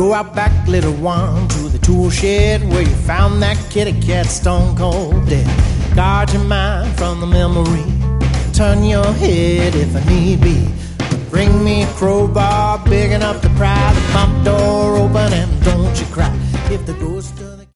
Go out back, little one, to the tool shed where you found that kitty cat stone cold dead. Guard your mind from the memory, turn your head if I need be. Bring me a crowbar big enough to pry the pump door open, and don't you cry if the ghost of